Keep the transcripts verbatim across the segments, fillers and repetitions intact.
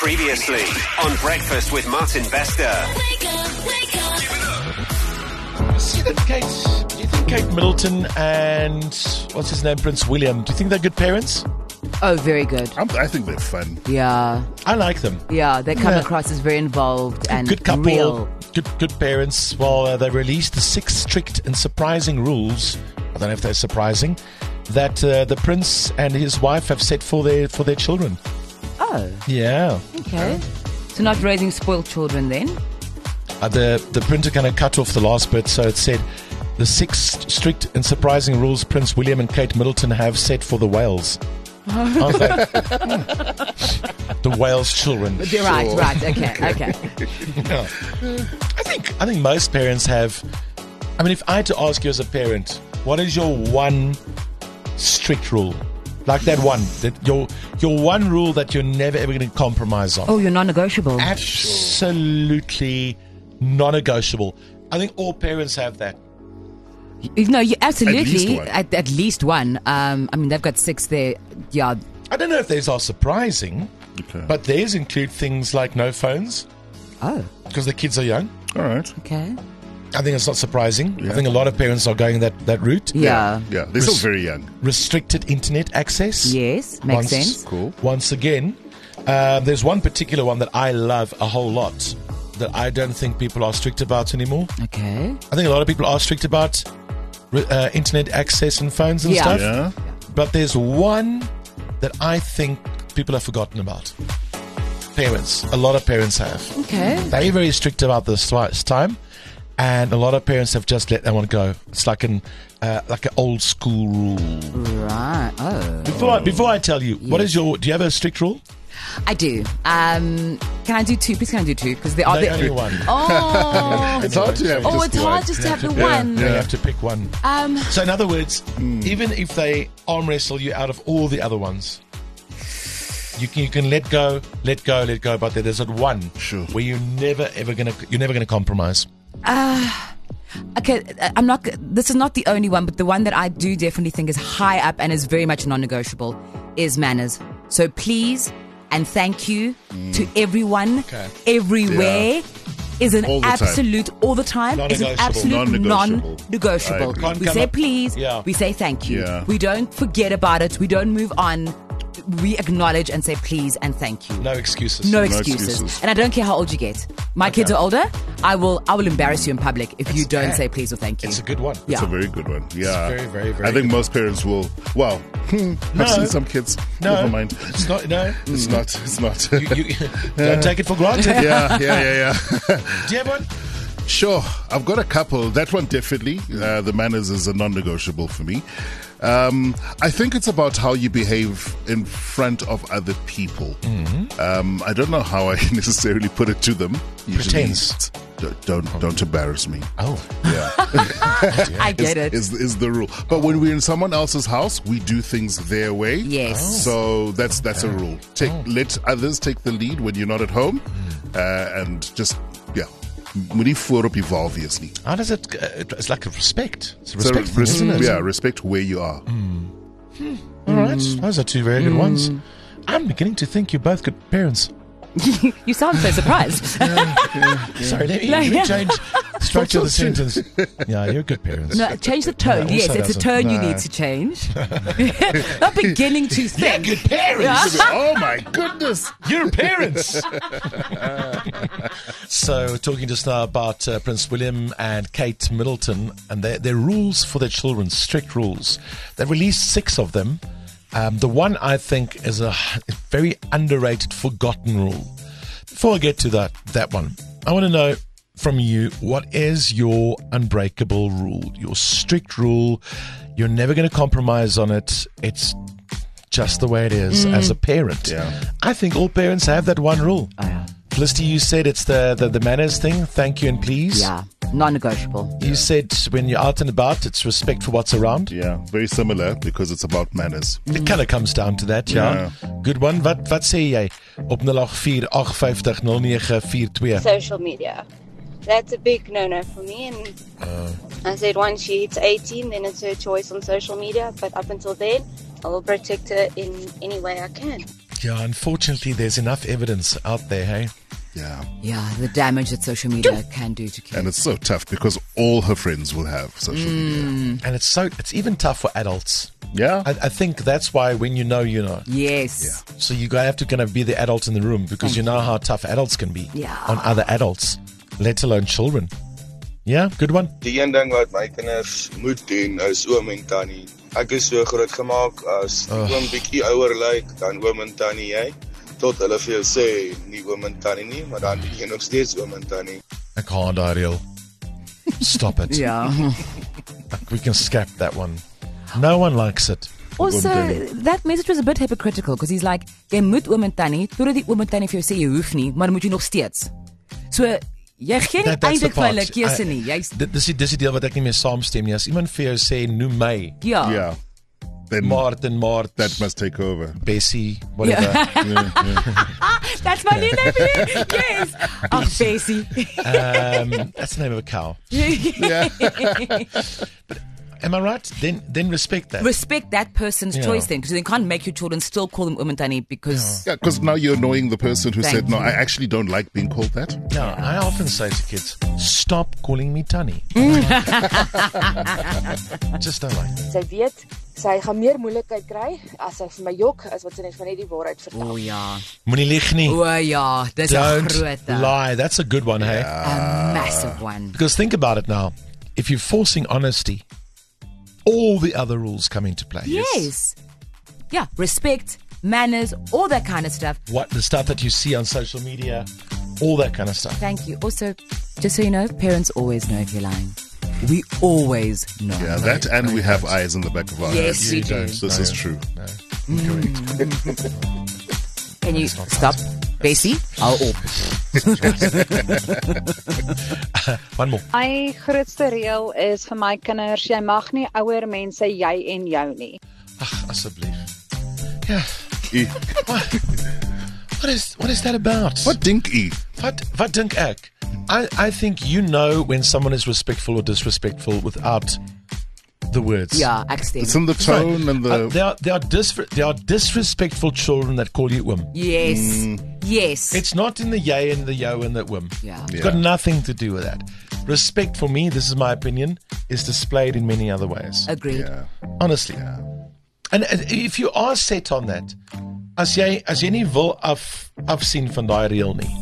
Previously on Breakfast with Martin Bester. Wake up, wake up. You see that Kate, do you think Kate Middleton and, what's his name, Prince William, do you think they're good parents? Oh, very good. I'm, I think they're fun. Yeah. I like them. Yeah, they come Yeah. across as very involved and Good couple, real. good good parents. Well, uh, they released the six strict and surprising rules, I don't know if they're surprising, that uh, the prince and his wife have set for their for their children. Oh, Yeah. okay. So not raising spoiled children then? Uh, the, the printer kind of cut off the last bit, so it said, the six strict and surprising rules Prince William and Kate Middleton have set for the Wales. I was like, hmm. The Wales children. You're right, right, okay, okay. Yeah. I think I think most parents have. I mean, if I had to ask you as a parent, what is your one strict rule? Like that one, that your your one rule that you're never ever going to compromise on. Oh, you're non-negotiable. Absolutely non-negotiable. I think all parents have that. No, you absolutely. At least one. At, at least one. Um, I mean, they've got six there. Yeah. I don't know if these are surprising, Okay. but theirs include things like no phones Oh, because the kids are young. All right. okay. I think it's not surprising. Yeah. I think a lot of parents are going that, that route. Yeah. Yeah, they're still very young. Restricted internet access. Yes, makes Once- sense. Cool. Once again, uh, there's one particular one that I love a whole lot that I don't think people are strict about anymore. Okay. I think a lot of people are strict about uh, internet access and phones and Yeah. stuff. Yeah. But there's one that I think people have forgotten about. Parents. A lot of parents have. Okay. They're very strict about this twi- time. And a lot of parents have just let that one go. It's like an uh, like an old school rule. Right. Oh. Before I, before I tell you, what is your? Do you have a strict rule? I do. Um, can I do two? Please, can I do two? Because there are No, the- only one. Oh. It's hard to have Oh, just it's one. hard just to have the Yeah. one. You have to pick one. Um, So in other words, even if they arm wrestle you out of all the other ones, you can you can let go, let go, let go. But there's that one Sure. where you're never ever gonna you're never gonna compromise. okay, I'm not. This is not the only one, but the one that I do definitely think is high up and is very much non-negotiable is manners. So please and thank you to everyone, Okay. everywhere. Is an All the time. absolute all the time. Is an Non-negotiable. absolute Non-negotiable. non-negotiable. I agree. Can't We come say up- please. Yeah. We say thank you. Yeah. We don't forget about it. We don't move on. We acknowledge and say please and thank you. No excuses. No No excuses. excuses. And I don't care how old you get. My kids are older. I will I will embarrass you in public if you don't say please or thank you. It's a good one. Yeah. It's a very good one. Yeah. very, very, very I think good. most parents will. Well, I've No. seen some kids. No, Never mind. It's not. No, It's not. It's not. you, you don't take it for granted. yeah, yeah, yeah, yeah. Do you have one? Sure, I've got a couple. That one definitely. Uh, the manners is a non-negotiable for me. Um, I think it's about how you behave in front of other people. Mm-hmm. Um, I don't know how I necessarily put it to them. Usually Pretense. it's, Don't don't, don't embarrass me. Oh, Yeah, I get it. is is the rule. But when we're in someone else's house, we do things their way. Yes. So that's that's a rule. Take Oh. let others take the lead when you're not at home, uh, and just yeah. Moenie voorop evolve, obviously. how does it? Uh, it's like a respect. It's a So respect, res- isn't it? yeah, respect where you are. All right, those are two very good ones. I'm beginning to think you're both good parents. You sound so surprised. Sorry, let me, No, let me yeah. change the structure of the sentence. Yeah, you're good parents. No, change the tone. No, Yes, also it's a doesn't. tone you No. need to change. Not beginning to think. Good parents. Oh my goodness! You're parents. So, we're talking just now about uh, Prince William and Kate Middleton and their, their rules for their children, strict rules. They've released six of them. Um, the one I think is a very underrated, forgotten rule. Before I get to that, that one, I want to know from you, what is your unbreakable rule, your strict rule? You're never going to compromise on it. It's just the way it is as a parent. Yeah. I think all parents have that one rule. Oh, yeah. Felicity, you said it's the, the, the manners thing. Thank you and please. Yeah, non-negotiable. You said when you're out and about, it's respect for what's around. Yeah, very similar because it's about manners. It kind of comes down to that, yeah. Good one. Wat, wat sê jy op nul agt vier agt vyf nul nul nine vier twee? Social media. That's a big no-no for me. And I said once she hits eighteen, then it's her choice on social media. But up until then, I will protect her in any way I can. Yeah, unfortunately, there's enough evidence out there, hey? Yeah. Yeah, the damage that social media can do to kids. And it's so tough because all her friends will have social media. And it's so it's even tough for adults. Yeah. I, I think that's why when you know, you know. Yes. So you have to kind of be the adult in the room because you know how tough adults can be Yeah. on other adults, let alone children. Yeah, good one. Die een ding wat my kinders moet doen is oom en tannie. Ek is so groot gemaak as Ugh. oom bietjie ouer lyk dan oom en tannie jy. Tot hulle vir jou sê nie oom en tannie nie, maar dan is jy nog steeds oom en tannie. Ek gaan daar heel. Stop it. Yeah. We can scrap that one. No one likes it. Also, Danny. that message was a bit hypocritical because he's like, jy moet oom en tannie, totdat die oom en tannie vir jou sê jy hoef nie, maar dan moet jy nog steeds. So, jy gee nie That- that's the eintlik vir hulle part. keuse I- nie. Jy's Dit dis die dis die deel wat ek nie meer saamstem nie. As iemand vir jou sê noem my ja. Yeah. Then Martin, Mart, that must take over. Bessie, whatever. That's my new nephew. Yes. Ag, Bessie. Um, that's the name of a cow. Yeah. Am I right? Then then respect that. Respect that person's Yeah. choice then, because you can't make your children still call them oom en tannie because Yeah, because now you're annoying the person who Thank said, no, you. I actually don't like being called that. Yeah, I often say to kids, stop calling me Tanny. Just don't like it. Sy weet sy gaan meer moeilikheid kry as sy vir my jok as wat sy net van net die waarheid vertel. O ja. Moenie lieg nie. O ja, dis 'n Don't groot lie. That's a good one, hey? a massive one. Because think about it now. If you're forcing honesty, all the other rules come into play. Yes. Yeah, respect, manners, all that kind of stuff. What the stuff that you see on social media, all that kind of stuff. Thank you. Also, just so you know, parents always know if you're lying. We always know. Yeah, that and we have eyes in the back of our Yes, heads. we You do. don't. This is true. No. Can you stop, Bessie? Hou op. One more. My grootste reël is vir my kinders, jy mag nie ouer mense jy en jou nie. Ach, asseblief. Yeah. E. What? What is what is that about? What dink E? Wat wat dink ek? I I think you know when someone is respectful or disrespectful without the words. Ja, ek stem. It's in the tone and Uh, the... there are there are dis- there are disrespectful children that call you um. Yes. Yes. It's not in the yay and the yo and the um. Yeah. It's Yeah. got nothing to do with that. Respect for me, this is my opinion, is displayed in many other ways. Agreed. Yeah. Honestly. And, and if you are set on that, as jy as jy nie wil af afsien van daai reël nie.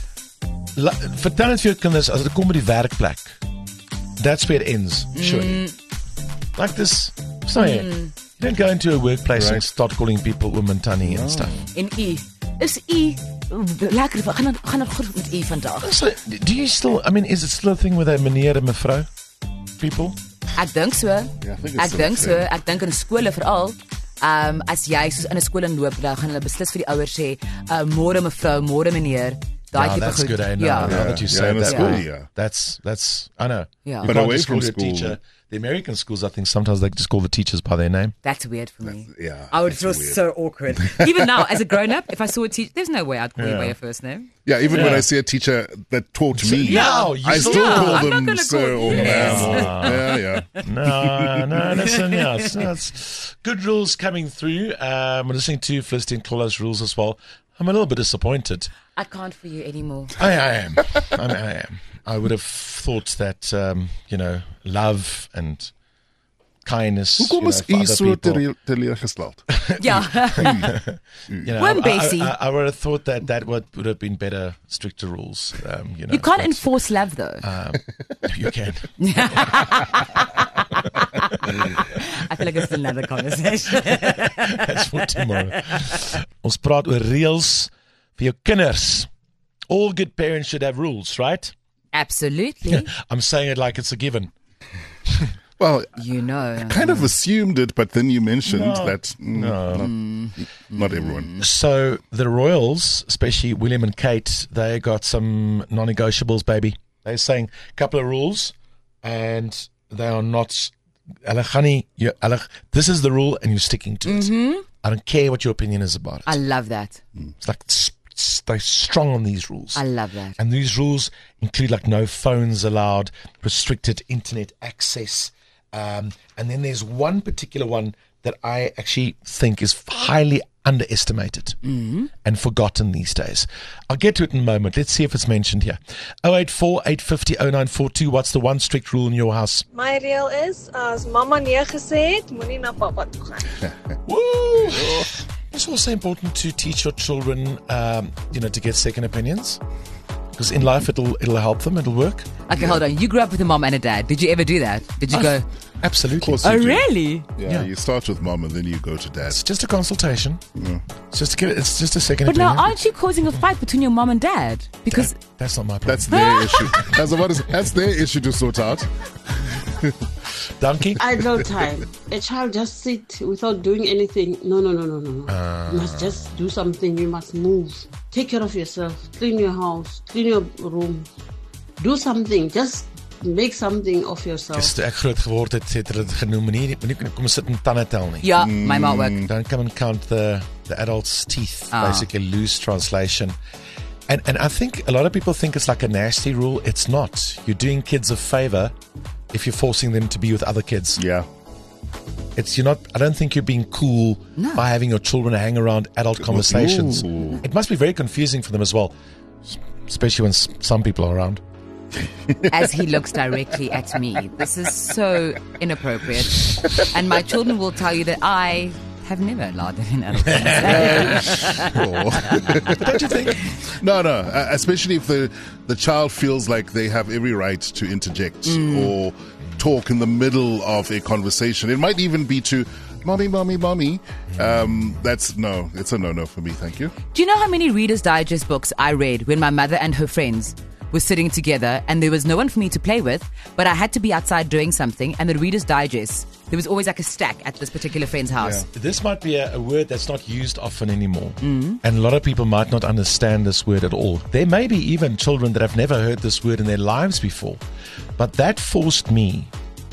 La, vertel dit vir jou kinders as dit kom by die werkplek. That's where it ends, surely. Like this, sorry. You don't go into a workplace and Right. start calling people woman tanny and stuff. En u is u lekker gaan dan gaan dan goed met u vandag. So, do you still, I mean, is it still a thing with a meneer and mevrou people? Ek dink so. I think it's Ek still dink a so. thing. Ek dink in skole veral. Um as jy soos in 'n skool inloop, dan gaan hulle beslis vir die ouers sê, uh, môre mevrou, môre meneer. Daai Yeah, tipe that's goed. good, eh? Now, Ja. now that you Yeah, say in a that, school, uh, yeah. that's, that's, I know. Yeah. You But can't away just from call your school- teacher. The American schools, I think sometimes they just call the teachers by their name. That's weird for me. Yeah, I would that's feel weird. so awkward. Even now, as a grown up, if I saw a teacher, there's no way I'd call you Yeah. by your first name. Yeah, even when Yeah. I see a teacher that taught me, Yeah, you I still- still Yeah, call I'm not them gonna sir call- or Yes. ma'am. Yeah, yeah. No, no, listen, yeah, it's, no, it's good rules coming through. Um, we're listening to Felicity and Claudia's rules as well. I'm a little bit disappointed. I can't for you anymore. I, I am. I, mean, I am. I would have thought that, um, you know, love and kindness. You Hoekom know, is for u other so people, tele- teleurgesteld? Yeah. you know, Wim I, Bessie. I, I, I would have thought that that would, would have been better, stricter rules. Um, you know, You can't but, enforce love though. um, you can. I feel like it's another conversation. That's for tomorrow. Ons praat oor reëls vir jou kinders. All good parents should have rules, right? Absolutely. I'm saying it like it's a given. Well, You know. kind of assumed it, but then you mentioned No. that mm, not, not everyone. So the Royals, especially William and Kate, they got some non-negotiables, baby. They're saying a couple of rules, and they are not. Hulle gaan nie- you- hulle- This is the rule, and you're sticking to it. I don't care what your opinion is about it. I love that. It's like s- s- they're strong on these rules. I love that. And these rules include like no phones allowed, restricted internet access. Um, and then there's one particular one that I actually think is highly underestimated and forgotten these days. I'll get to it in a moment. Let's see if it's mentioned here. oh eight four, eight five zero, oh nine four two. What's the one strict rule in your house? My reël is as mamma nee gesê het, moenie na pappa toe gaan. Woo! It's also important to teach your children, um, you know, to get second opinions. Because in life, it'll it'll help them. It'll work. Okay, hold on. You grew up with a mom and a dad. Did you ever do that? Did you go? Absolutely. Of course Oh, you do. really? Yeah, Yeah. you start with mom and then you go to dad. It's just a consultation. It's just to give it, it's just a second But opinion. now, aren't you causing a fight between your mom and dad? Because That- that's not my problem. That's their issue. That's, what is, that's their issue to sort out. Donkey. I no time. A child just sit without doing anything. No, no, no, no, no, no. Uh. You must just do something. You must move. Take care of yourself. Clean your house. Clean your room. Do something. Just make something of yourself. Dis toe ek groot geword het, het hulle dit genoem, moenie moenie kom sit en tande tel nie. ja, my ma ook. Don't come and count the, the adult's teeth, Ah. basically loose translation. And and I think a lot of people think it's like a nasty rule. It's not. You're doing kids a favor if you're forcing them to be with other kids. Yeah. It's you're not. I don't think you're being cool No. by having your children hang around adult conversations. Ooh. It must be very confusing for them as well, s- especially when s- some people are around. As he looks directly at me. This is so inappropriate. And my children will tell you that I have never allowed them in adult conversations. Don't you think? No, no. Uh, especially if the the child feels like they have every right to interject or talk in the middle of a conversation. It might even be to mommy, mommy, mommy. Um, that's no. It's a no-no for me. Thank you. Do you know how many Reader's Digest books I read when my mother and her friends were sitting together and there was no one for me to play with, but I had to be outside doing something, and the Reader's Digest, there was always like a stack at this particular friend's house. This might be a, a word that's not used often anymore. And a lot of people might not understand this word at all. There may be even children that have never heard this word in their lives before. But that forced me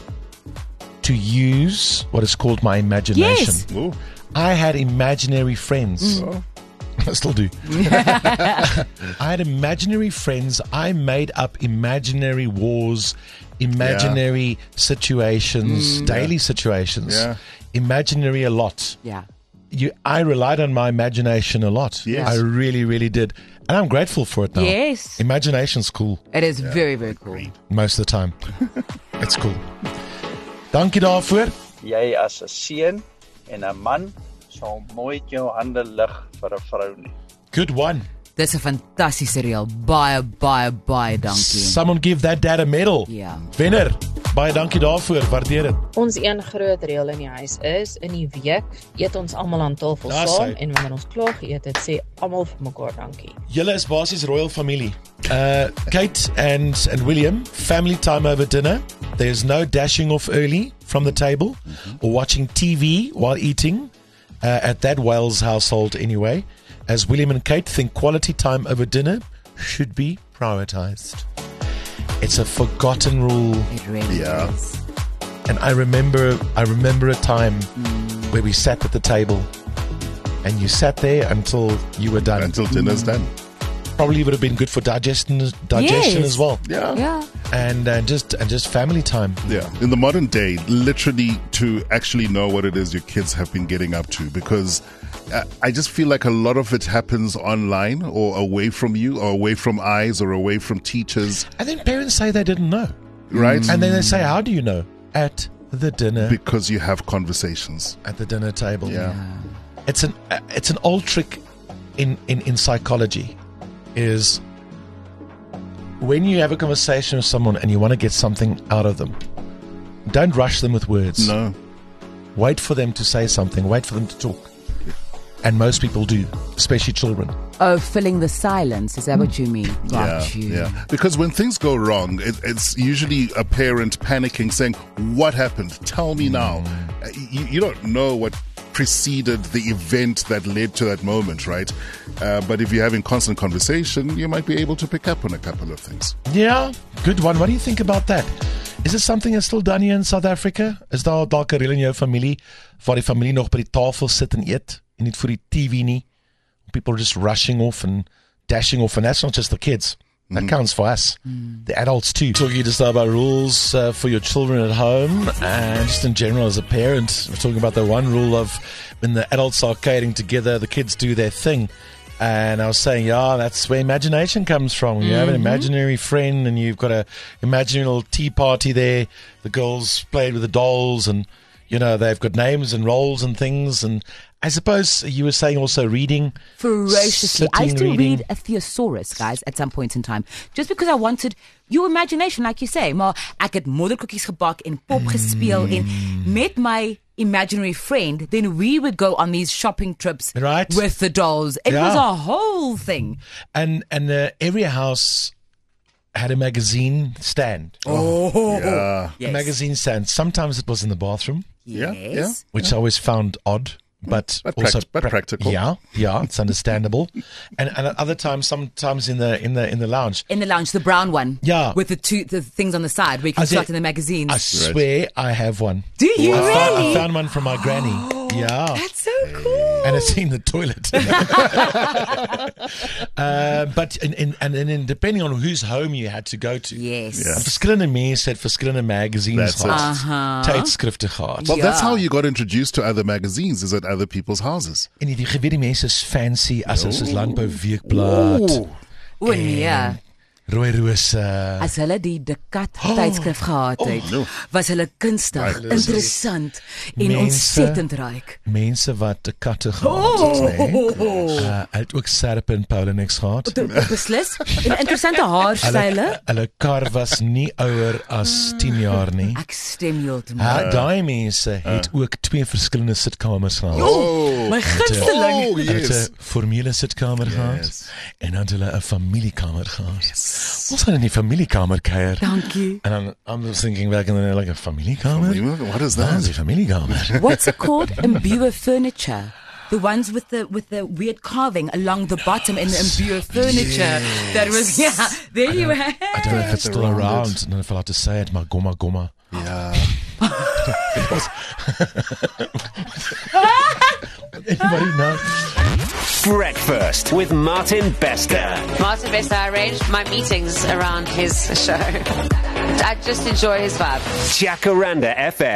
to use what is called my imagination. Yes. Ooh. I had imaginary friends. I still do. I had imaginary friends. I made up imaginary wars, imaginary situations, daily situations. Yeah. Imaginary a lot. Yeah. You, I relied on my imagination a lot. Yes. I really, really did. And I'm grateful for it now. Yes. Imagination's cool It is very, very cool. most of the time. It's cool. Dankie daarvoor. Jy as 'n seun en 'n man sal nooit jou hande lig vir 'n vrou nie. Good one. Dis 'n fantastiese reël. Baie, baie, baie dankie. Someone give that dad a medal. Ja. Wenner, baie dankie daarvoor. Waardeer dit. Ons een groot reël in die huis is in die week eet ons almal aan tafel Daar saam sy. en wanneer ons klaar geëet het, sê almal vir mekaar dankie. Julle is basies royal familie. Uh, Kate and, and William, family time over dinner. There's no dashing off early from the table or watching T V while eating uh, at that Wales household anyway, as William and Kate think quality time over dinner should be prioritized. It's a forgotten rule. It really Yeah. is. And I remember, I remember a time where we sat at the table, and you sat there until you were done. Until dinner's done. Probably would have been good for digestion, digestion Yes. as well, Yeah. Yeah. and uh, just and just family time. Yeah, in the modern day, literally to actually know what it is your kids have been getting up to, because uh, I just feel like a lot of it happens online or away from you or away from eyes or away from teachers, And then parents say they didn't know, right? and then they say, "How do you know?" At the dinner, Because you have conversations. at the dinner table. Yeah. It's an uh, it's an old trick in, in, in psychology, is when you have a conversation with someone and you want to get something out of them, don't rush them with words. No. Wait for them to say something. Wait for them to talk. And most people do, especially children. Oh, filling the silence. Is that what you mean? Got Yeah, you. yeah. Because when things go wrong, it, it's usually a parent panicking, saying, "What happened? Tell me now." Uh, You, you don't know what preceded the event that led to that moment, right? Uh, but if you're having constant conversation, you might be able to pick up on a couple of things. Yeah, good one. What do you think about that? Is it something that's still done here in South Africa? Is daar dalk 'n reël in jou familie waar die familie nog by die tafel sit en eet en nie voor die T V nie? People are just rushing off and dashing off, and that's not just the kids. That counts for us, mm. the adults too. Talking just about rules uh, for your children at home, and just in general as a parent. We're talking about the one rule of when the adults are catering together, the kids do their thing. And I was saying, yeah, that's where imagination comes from. You mm-hmm. have an imaginary friend, and you've got a imaginary little tea party there. The girls played with the dolls, and you know they've got names and roles and things. And I suppose you were saying also reading ferociously. I used to reading. read a thesaurus, guys, at some point in time, just because I wanted your imagination, like you say. Maar ek het modderkoekies gebak en pop gespeel en met my imaginary friend, then we would go on these shopping trips right. with the dolls. It yeah. was a whole thing. And and uh, every house had a magazine stand. Oh, yeah. Yes. A magazine stand. Sometimes it was in the bathroom. Yes. Yeah, yeah. Which yeah. I always found odd. But, but also pract- but practical. Yeah, yeah, it's understandable. and and at other times, sometimes in the in the in the lounge. In the lounge, the brown one. Yeah, with the two the things on the side where you can start in the magazines. I swear, I have one. Do you I really? Found, I found one from my granny. Yeah, that's so cool. And it's in the toilet. uh, but in, in and then depending on whose home you had to go to. Yes. Yeah. Verskillende mense het verskillende magazines gehad. Uh-huh. Tydskrifte gehad. Well, yeah. that's how you got introduced to other magazines, is at other people's houses. En die geweet die mense is fancy as ons is Landbou Weekblad. O nee. Rooi Rose. As hulle die Dekat tydskrif gehad het, oh, no. was hulle kunstig, interessant en mense, ontsettend ryk. Mense wat Dekatte gehad het, oh, nee. Uh, hy het ook Serpe en Paulinex gehad. Beslis. En interessante haarstyle. Hulle, hulle kar was nie ouer as tien jaar nie. Ek stem heeltemal. Uh, Daai mense het uh. ook twee verskillende sitkamers gehad. Oh, my gunsteling. Oh, yes. Hulle het 'n formele sitkamer yes. gehad en dan het hulle 'n familiekamer gehad. Yes. Ons gaan in die familiekamer kuier. Dankie. And I'm, I'm just thinking back in the like a familiekamer. What is that? That is a familiekamer. What's it called? Imbuer furniture. The ones with the with the weird carving along the bottom in the Imbuer furniture. Yes. That was yeah. There you have. I don't know if it's still around. I don't know if I'll have to say it. Maar goma goma. Yeah. Anybody know? Breakfast with Martin Bester. Martin Bester, I arranged my meetings around his show. I just enjoy his vibe. Jacaranda F M.